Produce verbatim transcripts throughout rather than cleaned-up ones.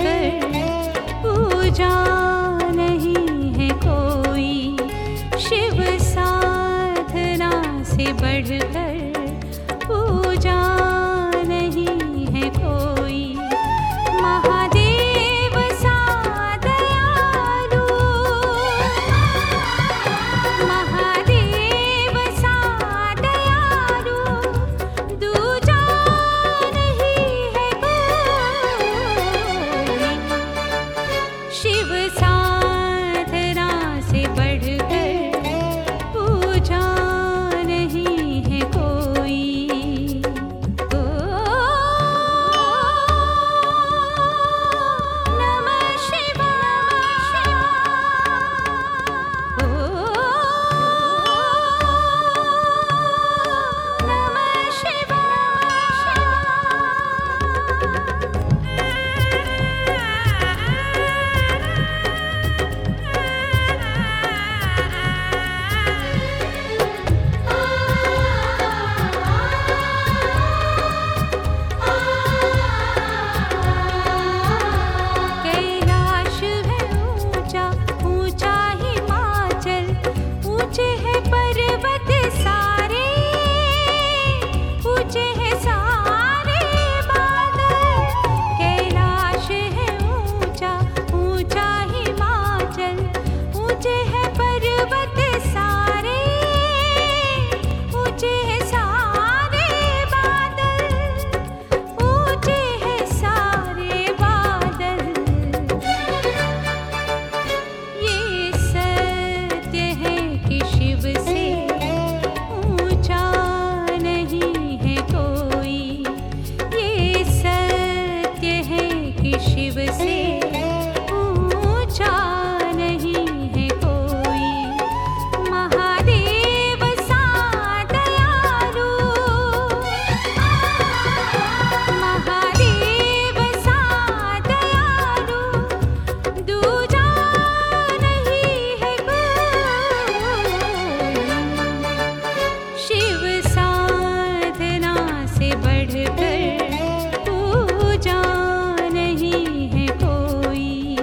बढ़कर पूजा नहीं है कोई, शिव साधना से बढ़कर पूजा नहीं है कोई। महादेव सा दयालु, महादेव सा दयालु, दूजा नहीं है कोई। शिव साधना से बढ़कर पूजा नहीं है कोई। ओ नमः शिवाय, ओ नमः शिवाय। कैलाश है ऊंचा ऊंचा हिमाचल, ऊंचे हैं पर्वत सारे, ऊंचे हैं सारे बादल। कैलाश है ऊंचा ऊंचा हिमाचल, ऊंचे हैं पर्वत सारे, ऊंचे हैं सारे बादल, ऊंचे हैं सारे बादल। ये सत्य है कि शिव से ऊंचा नहीं है कोई, ये सत्य है कि शिव से ऊंचा नहीं है कोई। महादेव सा दयालु, महादेव सा दयालु, दूजा नहीं है कोई। शिव साधना से बढ़कर पूजा नहीं है कोई।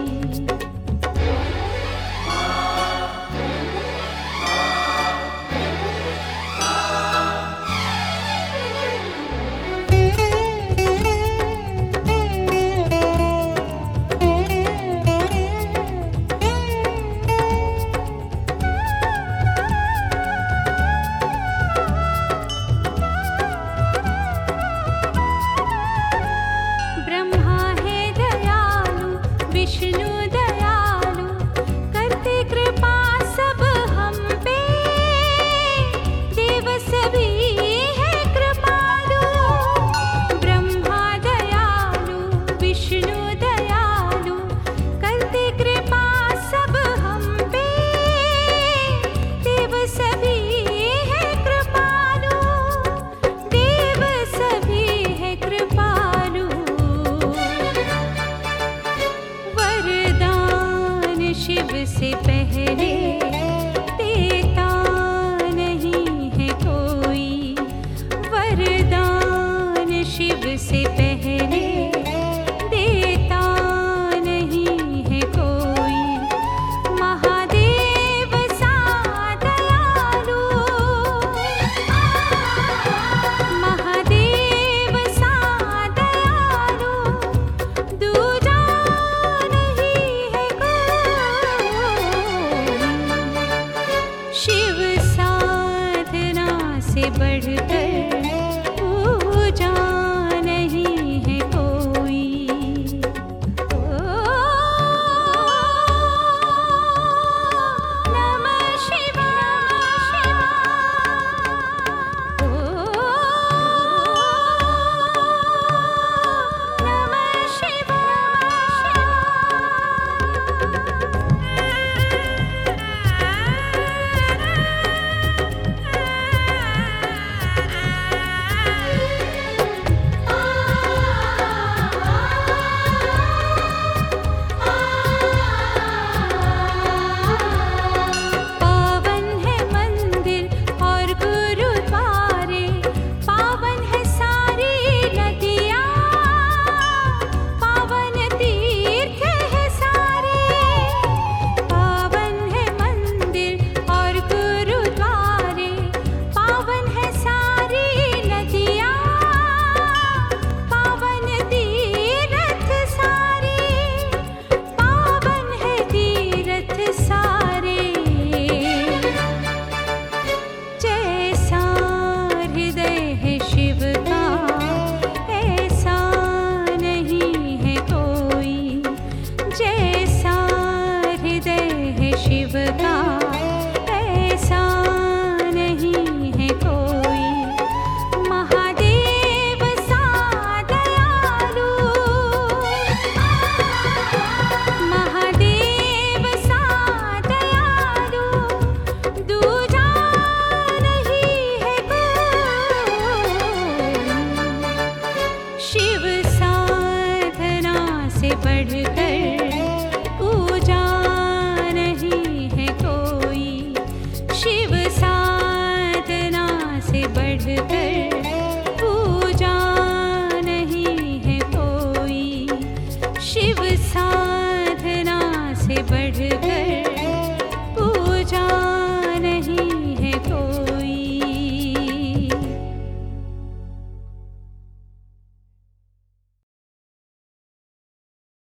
ब्रह्मा है दयालु, विष्णु दयालु, करते कृपा सब हम पे, देव सभी है कृपालु। ब्रह्मा दयालु, विष्णु दयालु, करते कृपा सब हम पे, देव सभी है कृपालु, देव सभी है कृपालु। वरदान शिव से पहले देता नहीं है कोई, वरदान शिव से पहले देता नहीं है कोई। महादेव सा दयालु, महादेव सा दयालु, दूजा नहीं है कोई। जैसा हृदय है शिव का ऐसा नहीं है कोई। महादेव सा दयालु, महादेव सा दयालु दूजा नहीं है कोई। शिव साधना से बढ़कर पूजा नहीं है कोई। शिव साधना से बढ़कर पूजा नहीं है कोई। शिव साधना से बढ़